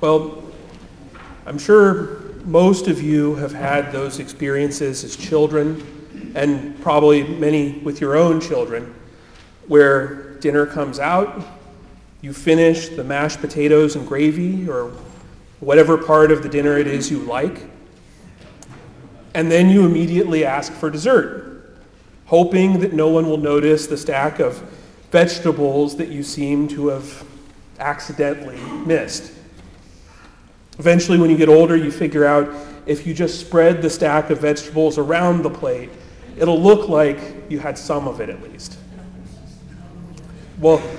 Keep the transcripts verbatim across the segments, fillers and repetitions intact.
Well, I'm sure most of you have had those experiences as children, and probably many with your own children, where dinner comes out, you finish the mashed potatoes and gravy, or whatever part of the dinner it is you like, and then you immediately ask for dessert, hoping that no one will notice the stack of vegetables that you seem to have accidentally missed. Eventually, when you get older, you figure out if you just spread the stack of vegetables around the plate, it'll look like you had some of it at least. Well,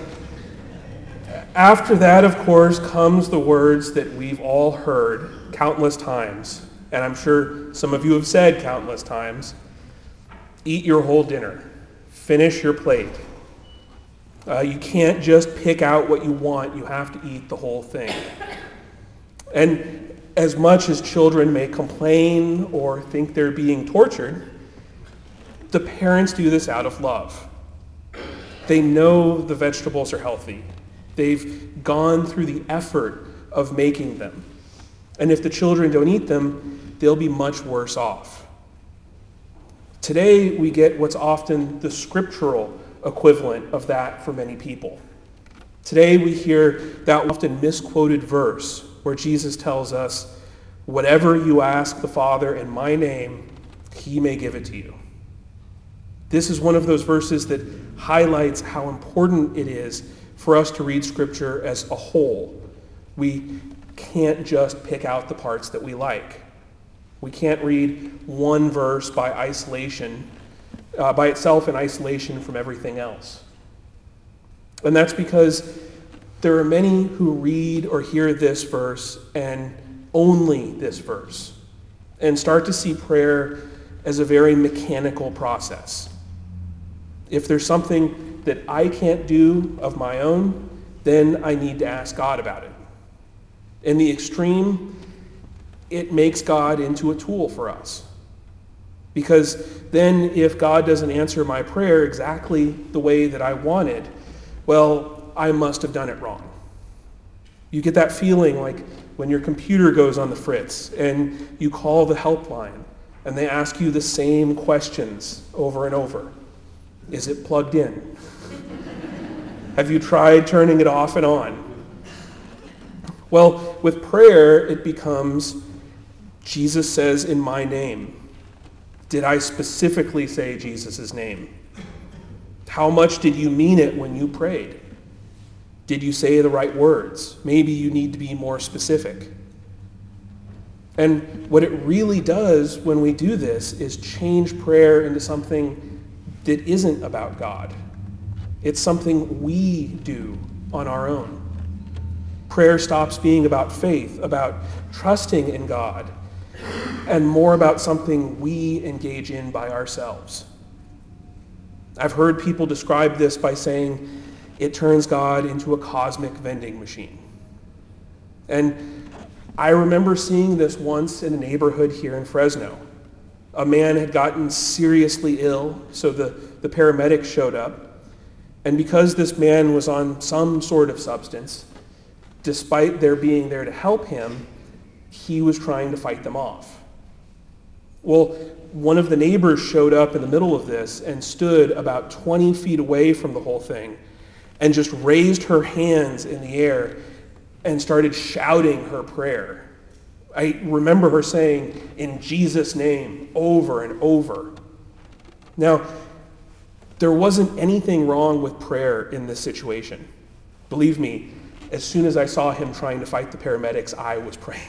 after that, of course, comes the words that we've all heard countless times, and I'm sure some of you have said countless times: eat your whole dinner, finish your plate. Uh, you can't just pick out what you want, you have to eat the whole thing. And as much as children may complain or think they're being tortured, the parents do this out of love. They know the vegetables are healthy. They've gone through the effort of making them. And if the children don't eat them, they'll be much worse off. Today, we get what's often the scriptural equivalent of that for many people. Today, we hear that often misquoted verse where Jesus tells us, "Whatever you ask the Father in my name, he may give it to you." This is one of those verses that highlights how important it is for us to read Scripture as a whole. We can't just pick out the parts that we like. We can't read one verse by isolation, uh, by itself in isolation from everything else. And that's because there are many who read or hear this verse and only this verse and start to see prayer as a very mechanical process. If there's something that I can't do of my own, then I need to ask God about it. In the extreme, it makes God into a tool for us. Because then if God doesn't answer my prayer exactly the way that I wanted, well, I must have done it wrong. You get that feeling like when your computer goes on the fritz and you call the helpline and they ask you the same questions over and over. Is it plugged in? Have you tried turning it off and on? Well, with prayer, it becomes, Jesus says, in my name. Did I specifically say Jesus' name? How much did you mean it when you prayed? Did you say the right words? Maybe you need to be more specific. And what it really does when we do this is change prayer into something that isn't about God. It's something we do on our own. Prayer stops being about faith, about trusting in God, and more about something we engage in by ourselves. I've heard people describe this by saying it turns God into a cosmic vending machine. And I remember seeing this once in a neighborhood here in Fresno. A man had gotten seriously ill, so the, the paramedics showed up. And because this man was on some sort of substance, despite their being there to help him, he was trying to fight them off. Well, one of the neighbors showed up in the middle of this and stood about twenty feet away from the whole thing and just raised her hands in the air and started shouting her prayer. I remember her saying, "In Jesus' name," over and over. Now, there wasn't anything wrong with prayer in this situation. Believe me, as soon as I saw him trying to fight the paramedics, I was praying.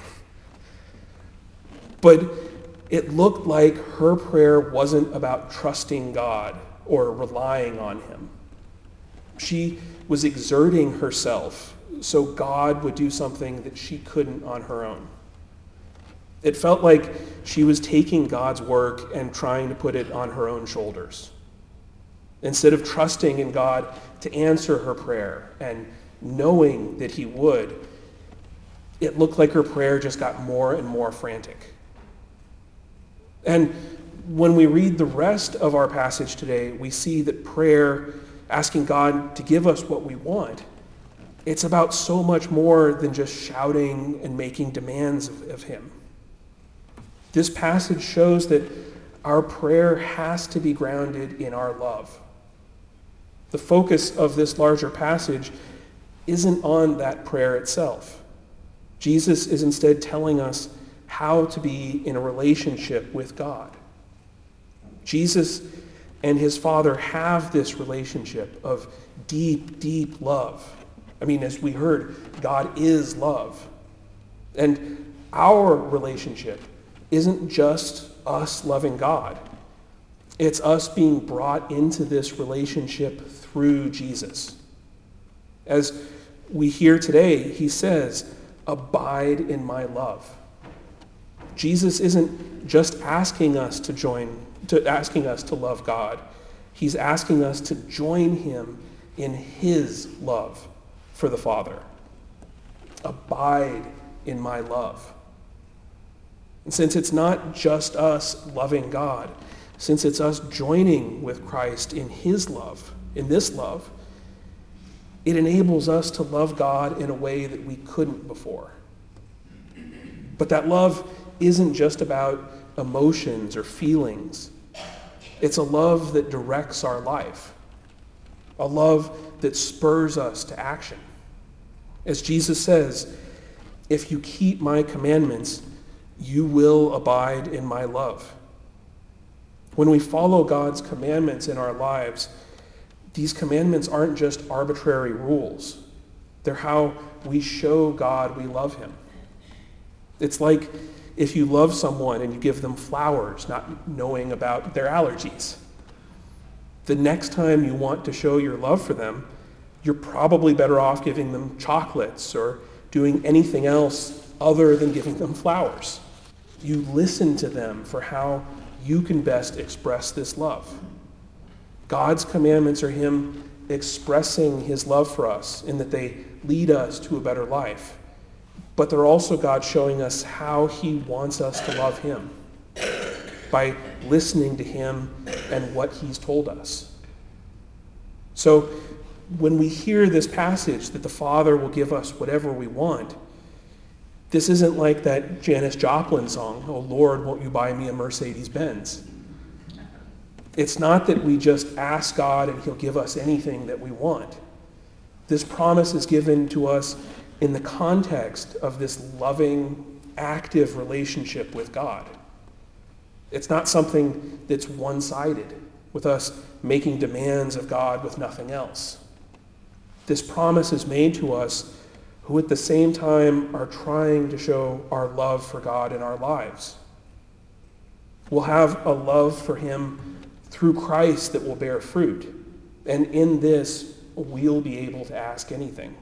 But it looked like her prayer wasn't about trusting God or relying on him. She was exerting herself so God would do something that she couldn't on her own. It felt like she was taking God's work and trying to put it on her own shoulders. Instead of trusting in God to answer her prayer and knowing that he would, it looked like her prayer just got more and more frantic. And when we read the rest of our passage today, we see that prayer, asking God to give us what we want, It's about so much more than just shouting and making demands of, of him. This passage shows that our prayer has to be grounded in our love. The focus of this larger passage isn't on that prayer itself. Jesus is instead telling us how to be in a relationship with God. Jesus and his Father have this relationship of deep, deep love. I mean, as we heard, God is love. And our relationship isn't just us loving God. It's us being brought into this relationship through Jesus. As we hear today, he says, "Abide in my love." Jesus isn't just asking us to join, to asking us to love God. He's asking us to join him in his love for the Father. Abide in my love. And since it's not just us loving God, since it's us joining with Christ in his love, in this love, it enables us to love God in a way that we couldn't before. But that love isn't just about emotions or feelings. It's a love that directs our life, a love that spurs us to action. As Jesus says, "If you keep my commandments, you will abide in my love." When we follow God's commandments in our lives, these commandments aren't just arbitrary rules. They're how we show God we love him. It's like if you love someone and you give them flowers, not knowing about their allergies. The next time you want to show your love for them, you're probably better off giving them chocolates or doing anything else other than giving them flowers. You listen to them for how you can best express this love. God's commandments are him expressing his love for us in that they lead us to a better life. But they're also God showing us how he wants us to love him by listening to him and what he's told us. So when we hear this passage that the Father will give us whatever we want, this isn't like that Janis Joplin song, "Oh Lord, won't you buy me a Mercedes-Benz?" It's not that we just ask God and he'll give us anything that we want. This promise is given to us in the context of this loving, active relationship with God. It's not something that's one-sided, with us making demands of God with nothing else. This promise is made to us who at the same time are trying to show our love for God in our lives. We'll have a love for him through Christ that will bear fruit, and in this we'll be able to ask anything.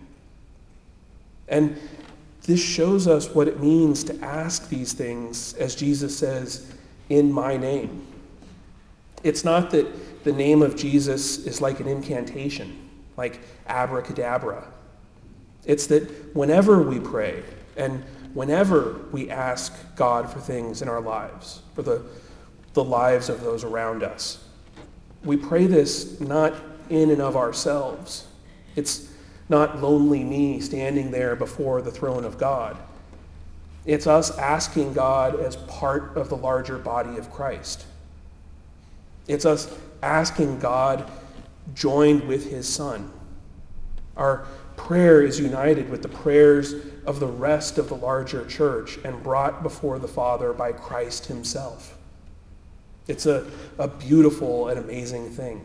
And this shows us what it means to ask these things, as Jesus says, "in my name." It's not that the name of Jesus is like an incantation, like abracadabra. It's that whenever we pray and whenever we ask God for things in our lives, for the, the lives of those around us, we pray this not in and of ourselves. It's not lonely me standing there before the throne of God. It's us asking God as part of the larger body of Christ. It's us asking God joined with his Son. Our prayer is united with the prayers of the rest of the larger church and brought before the Father by Christ himself. It's a, a beautiful and amazing thing.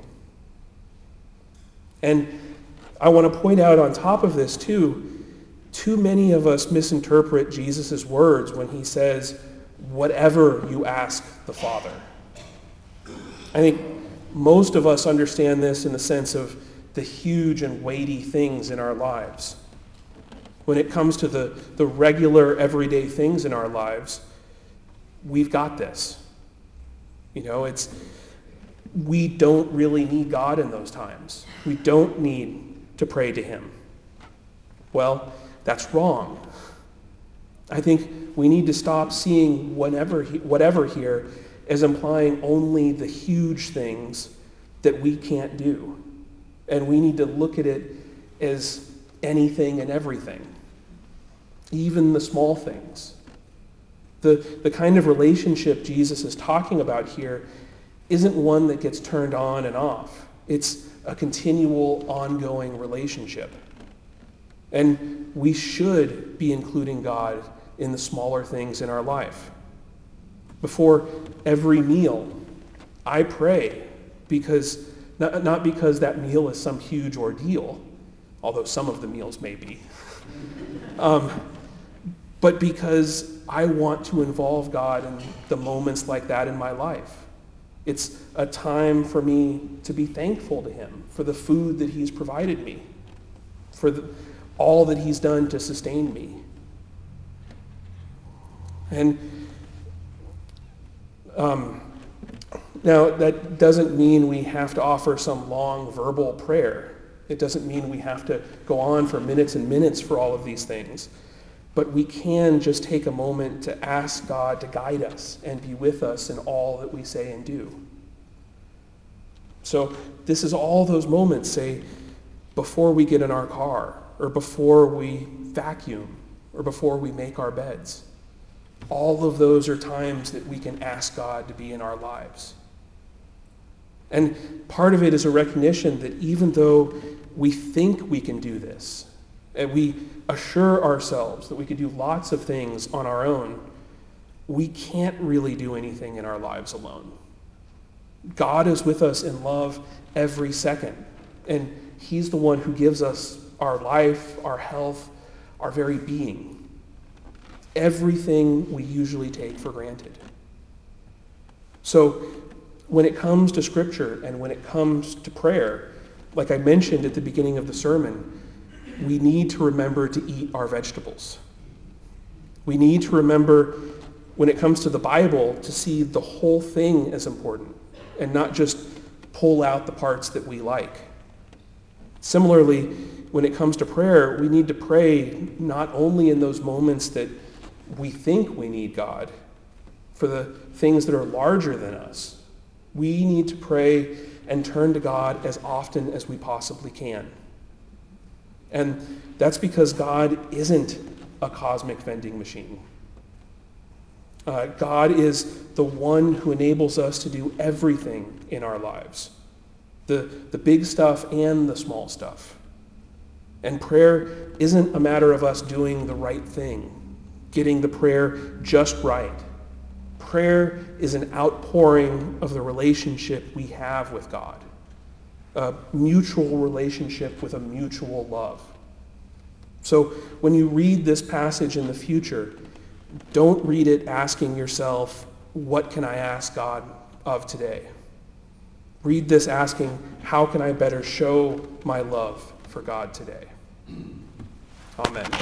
And I want to point out on top of this too, too many of us misinterpret Jesus' words when he says, "whatever you ask the Father." I think most of us understand this in the sense of the huge and weighty things in our lives. When it comes to the, the regular, everyday things in our lives, we've got this. You know, it's we don't really need God in those times. We don't need to pray to him. Well, that's wrong. I think we need to stop seeing whatever, whatever here as implying only the huge things that we can't do. And we need to look at it as anything and everything, even the small things. The, the kind of relationship Jesus is talking about here isn't one that gets turned on and off. It's a continual, ongoing relationship. And we should be including God in the smaller things in our life. Before every meal, I pray, because not, not because that meal is some huge ordeal, although some of the meals may be, um, but because I want to involve God in the moments like that in my life. It's a time for me to be thankful to him for the food that he's provided me, for the, all that he's done to sustain me. And um, now that doesn't mean we have to offer some long verbal prayer. It doesn't mean we have to go on for minutes and minutes for all of these things. But we can just take a moment to ask God to guide us and be with us in all that we say and do. So this is all those moments, say, before we get in our car, or before we vacuum, or before we make our beds. All of those are times that we can ask God to be in our lives. And part of it is a recognition that even though we think we can do this, and we assure ourselves that we could do lots of things on our own, we can't really do anything in our lives alone. God is with us in love every second, and he's the one who gives us our life, our health, our very being. Everything we usually take for granted. So when it comes to Scripture and when it comes to prayer, like I mentioned at the beginning of the sermon, we need to remember to eat our vegetables. We need to remember, when it comes to the Bible, to see the whole thing as important and not just pull out the parts that we like. Similarly, when it comes to prayer, we need to pray not only in those moments that we think we need God, for the things that are larger than us. We need to pray and turn to God as often as we possibly can. And that's because God isn't a cosmic vending machine. Uh, God is the one who enables us to do everything in our lives, the, the big stuff and the small stuff. And prayer isn't a matter of us doing the right thing, getting the prayer just right. Prayer is an outpouring of the relationship we have with God, a mutual relationship with a mutual love. So when you read this passage in the future, don't read it asking yourself, what can I ask God of today? Read this asking, how can I better show my love for God today? Amen.